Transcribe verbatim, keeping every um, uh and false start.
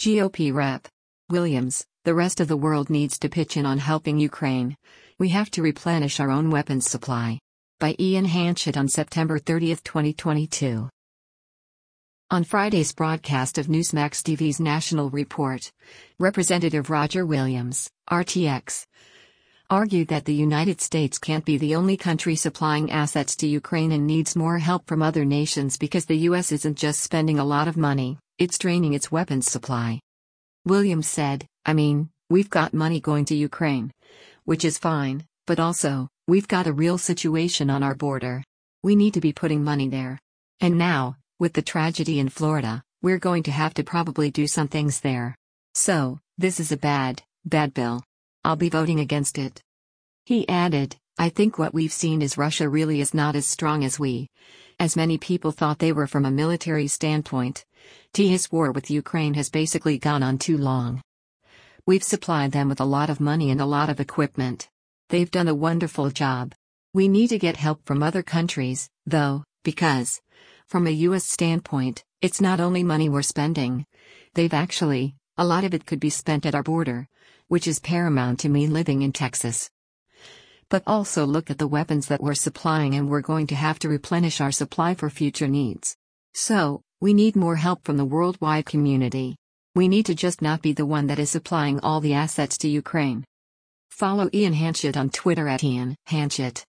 G O P Rep. Williams, the rest of the world needs to pitch in on helping Ukraine. We have to replenish our own weapons supply. By Ian Hanchett on September thirtieth, twenty twenty-two. On Friday's broadcast of Newsmax T V's National Report, Representative Roger Williams, R T X, argued that the United States can't be the only country supplying assets to Ukraine and needs more help from other nations because the U S isn't just spending a lot of money, it's draining its weapons supply. Williams said, I mean, we've got money going to Ukraine, which is fine, but also, we've got a real situation on our border. We need to be putting money there. And now, with the tragedy in Florida, we're going to have to probably do some things there. So, this is a bad, bad bill. I'll be voting against it. He added, I think what we've seen is Russia really is not as strong as we, as many people thought they were from a military standpoint. His war with Ukraine has basically gone on too long. We've supplied them with a lot of money and a lot of equipment. They've done a wonderful job. We need to get help from other countries, though, because, from a U S standpoint, it's not only money we're spending. They've actually, a lot of it could be spent at our border, which is paramount to me living in Texas. But also look at the weapons that we're supplying, and we're going to have to replenish our supply for future needs. So, we need more help from the worldwide community. We need to just not be the one that is supplying all the assets to Ukraine. Follow Ian Hanchett on Twitter at Ian Hanchett.